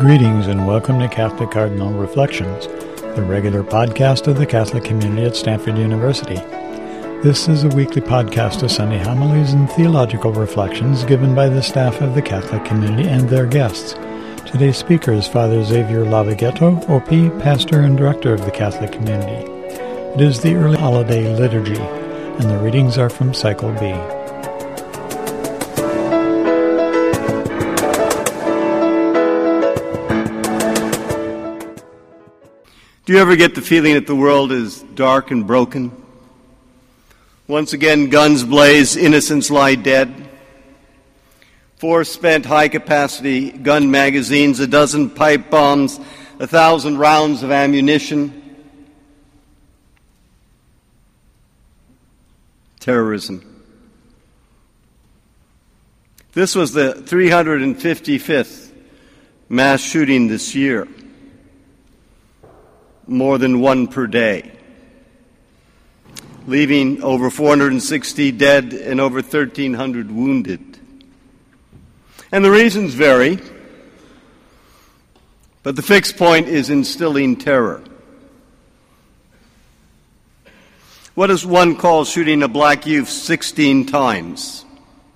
Greetings and welcome to Catholic Cardinal Reflections, the regular podcast of the Catholic community at Stanford University. This is a weekly podcast of Sunday homilies and theological reflections given by the staff of the Catholic community and their guests. Today's speaker is Father Xavier Lavighetto, OP, pastor and director of the Catholic community. It is the early holiday liturgy, and the readings are from Cycle B. Do you ever get the feeling that the world is dark and broken? Once again, guns blaze, innocents lie dead. 4 spent high-capacity gun magazines, 12 pipe bombs, 1,000 rounds of ammunition. Terrorism. This was the 355th mass shooting this year. More than one per day, leaving over 460 dead and over 1,300 wounded. And the reasons vary, but the fixed point is instilling terror. What does one call shooting a black youth 16 times?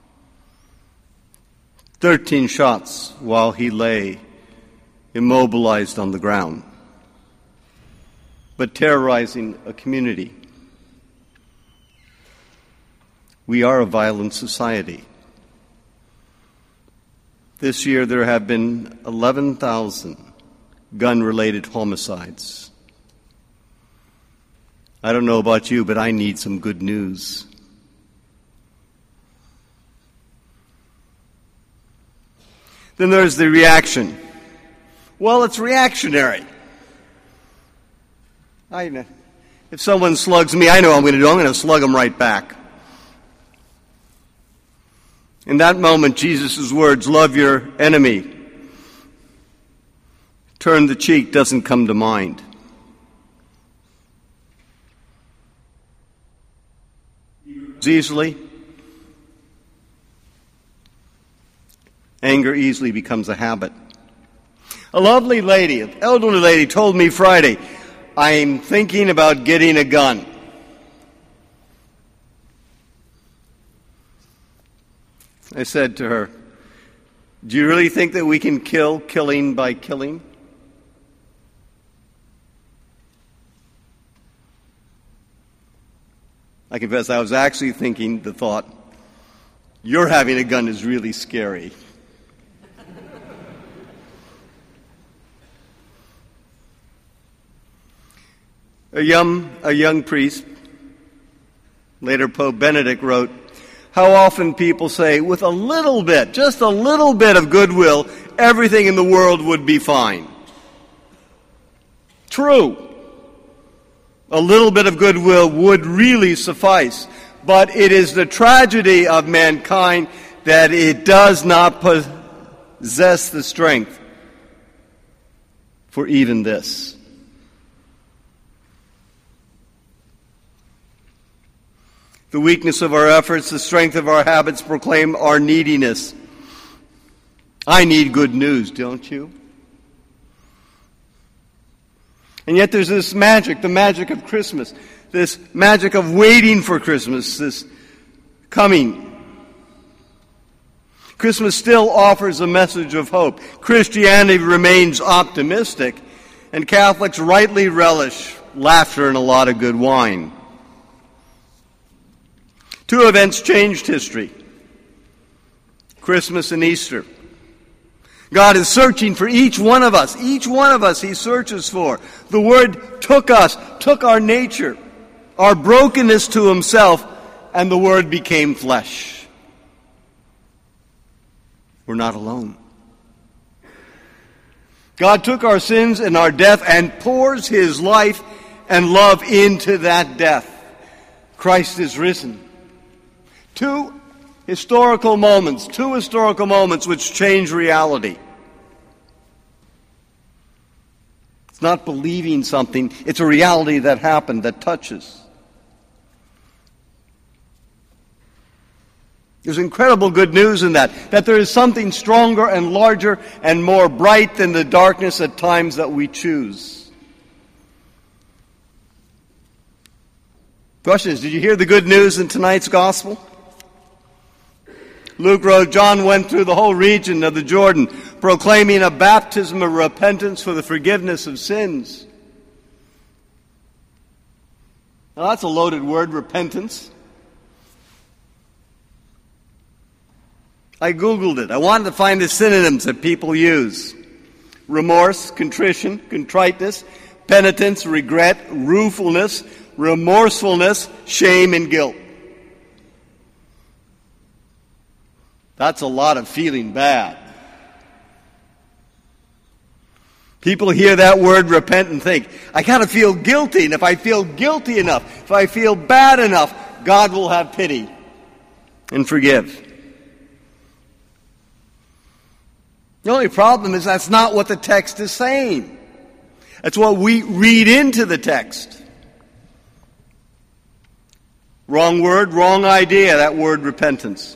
13 shots while he lay immobilized on the ground, but terrorizing a community. We are a violent society. This year there have been 11,000 gun-related homicides. I don't know about you, but I need some good news. Then there's the reaction. Well, it's reactionary. If someone slugs me, I know what I'm going to do. I'm going to slug them right back. In that moment, Jesus' words, love your enemy, turn the cheek, doesn't come to mind. Easily, anger easily becomes a habit. A lovely lady, an elderly lady, told me Friday, I'm thinking about getting a gun. I said to her, do you really think that we can kill killing by killing? I confess I was actually thinking the thought, your having a gun is really scary. A young priest, later Pope Benedict, wrote, how often people say, with a little bit, just a little bit of goodwill, everything in the world would be fine. True. A little bit of goodwill would really suffice, but it is the tragedy of mankind that it does not possess the strength for even this. The weakness of our efforts, the strength of our habits proclaim our neediness. I need good news, don't you? And yet there's this magic, the magic of Christmas, this magic of waiting for Christmas, this coming. Christmas still offers a message of hope. Christianity remains optimistic, and Catholics rightly relish laughter and a lot of good wine. 2 events changed history, Christmas and Easter. God is searching for each one of us. Each one of us He searches for. The Word took us, took our nature, our brokenness to Himself, and the Word became flesh. We're not alone. God took our sins and our death and pours His life and love into that death. Christ is risen. 2 historical moments which change reality. It's not believing something, it's a reality that happened, that touches. There's incredible good news in that there is something stronger and larger and more bright than the darkness at times that we choose. Question is, did you hear the good news in tonight's gospel? Luke wrote, John went through the whole region of the Jordan, proclaiming a baptism of repentance for the forgiveness of sins. Now that's a loaded word, repentance. I Googled it. I wanted to find the synonyms that people use. Remorse, contrition, contriteness, penitence, regret, ruefulness, remorsefulness, shame, and guilt. That's a lot of feeling bad. People hear that word repent and think, I got to feel guilty, and if I feel guilty enough, if I feel bad enough, God will have pity and forgive. The only problem is that's not what the text is saying. That's what we read into the text. Wrong word, wrong idea, that word repentance.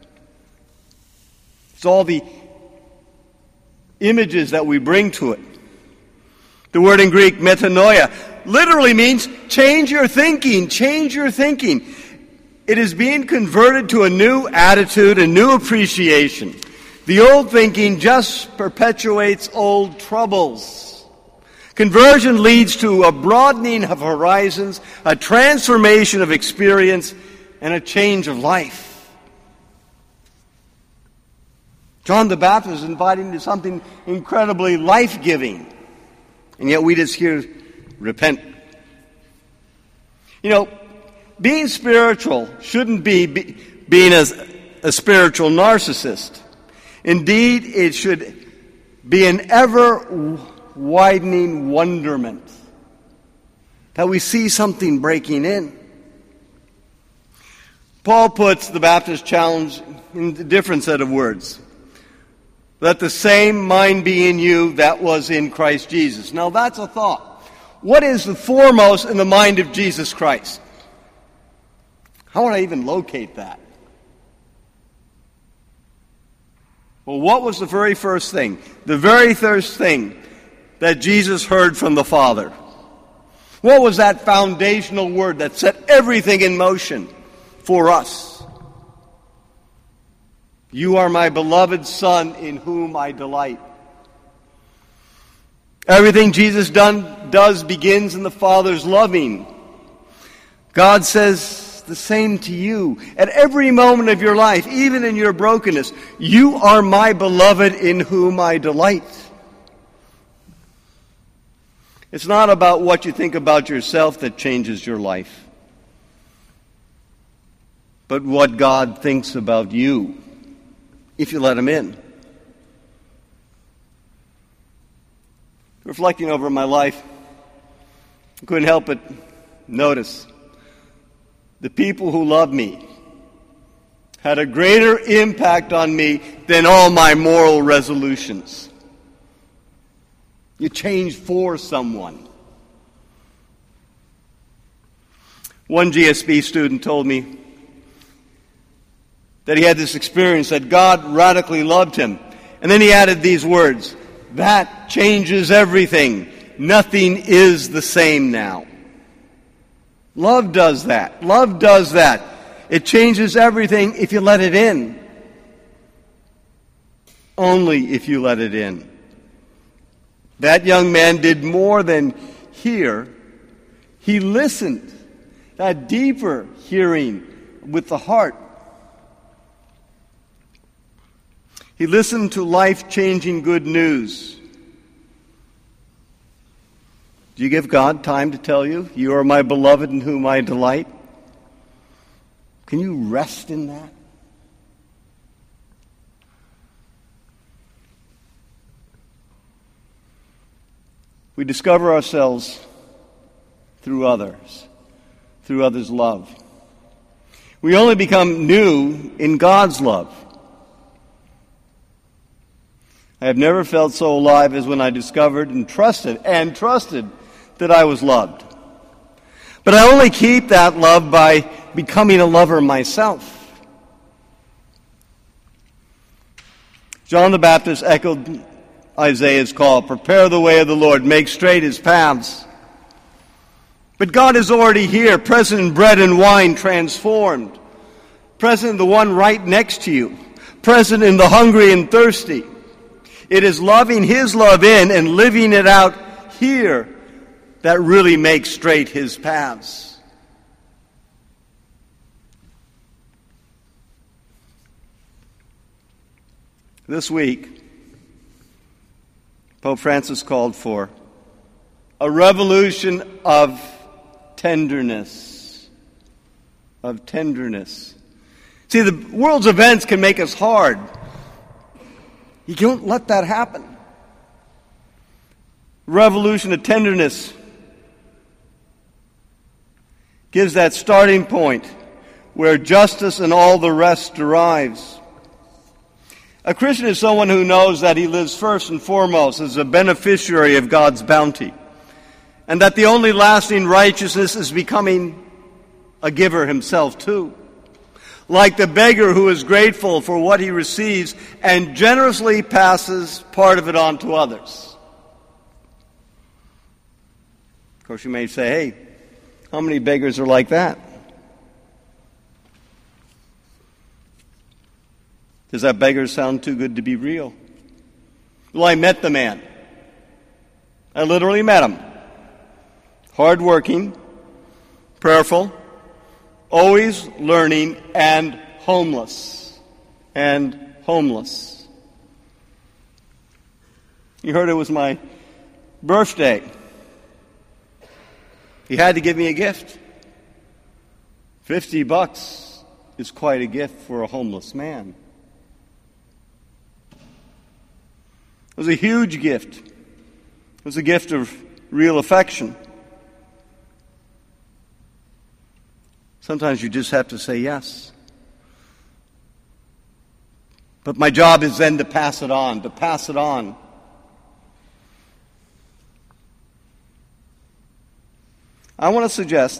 It's all the images that we bring to it. The word in Greek, metanoia, literally means change your thinking, change your thinking. It is being converted to a new attitude, a new appreciation. The old thinking just perpetuates old troubles. Conversion leads to a broadening of horizons, a transformation of experience, and a change of life. John the Baptist is inviting to something incredibly life-giving. And yet we just hear, repent. You know, being spiritual shouldn't be being a spiritual narcissist. Indeed, it should be an ever-widening wonderment that we see something breaking in. Paul puts the Baptist challenge in a different set of words. Let the same mind be in you that was in Christ Jesus. Now that's a thought. What is the foremost in the mind of Jesus Christ? How would I even locate that? Well, what was the very first thing? The very first thing that Jesus heard from the Father. What was that foundational word that set everything in motion for us? You are my beloved Son in whom I delight. Everything Jesus does begins in the Father's loving. God says the same to you. At every moment of your life, even in your brokenness, you are my beloved in whom I delight. It's not about what you think about yourself that changes your life, but what God thinks about you, if you let Him in. Reflecting over my life, I couldn't help but notice the people who love me had a greater impact on me than all my moral resolutions. You change for someone. One GSB student told me that he had this experience that God radically loved him. And then he added these words, that changes everything. Nothing is the same now. Love does that. Love does that. It changes everything if you let it in. Only if you let it in. That young man did more than hear. He listened. That deeper hearing with the heart. He listened to life-changing good news. Do you give God time to tell you, you are my beloved in whom I delight? Can you rest in that? We discover ourselves through others' love. We only become new in God's love. I have never felt so alive as when I discovered and trusted that I was loved. But I only keep that love by becoming a lover myself. John the Baptist echoed Isaiah's call, prepare the way of the Lord, make straight his paths. But God is already here, present in bread and wine, transformed. Present in the one right next to you. Present in the hungry and thirsty. It is loving his love in and living it out here that really makes straight his paths. This week, Pope Francis called for a revolution of tenderness. Of tenderness. See, the world's events can make us hard. You don't let that happen. Revolution of tenderness gives that starting point where justice and all the rest derives. A Christian is someone who knows that he lives first and foremost as a beneficiary of God's bounty, and that the only lasting righteousness is becoming a giver himself too. Like the beggar who is grateful for what he receives and generously passes part of it on to others. Of course, you may say, hey, how many beggars are like that? Does that beggar sound too good to be real? Well, I met the man. I literally met him. Hardworking, prayerful, always learning, and homeless. And homeless. You heard it was my birthday. He had to give me a gift. $50 is quite a gift for a homeless man. It was a huge gift. It was a gift of real affection. Sometimes you just have to say yes. But my job is then to pass it on, I want to suggest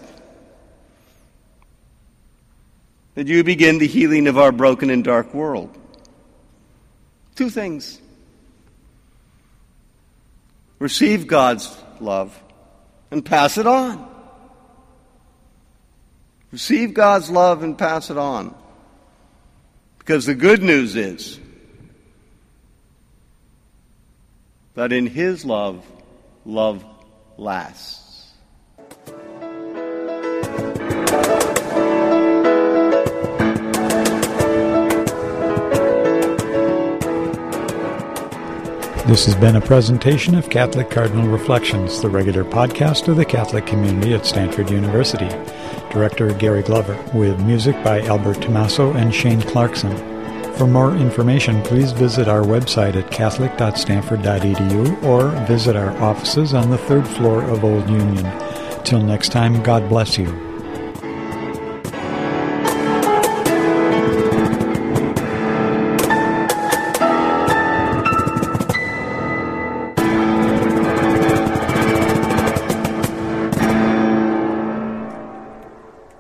that you begin the healing of our broken and dark world. Two things. Receive God's love and pass it on. Receive God's love and pass it on. Because the good news is that in his love, love lasts. This has been a presentation of Catholic Cardinal Reflections, the regular podcast of the Catholic community at Stanford University. Director Gary Glover, with music by Albert Tommaso and Shane Clarkson. For more information, please visit our website at catholic.stanford.edu or visit our offices on the third floor of Old Union. Till next time, God bless you.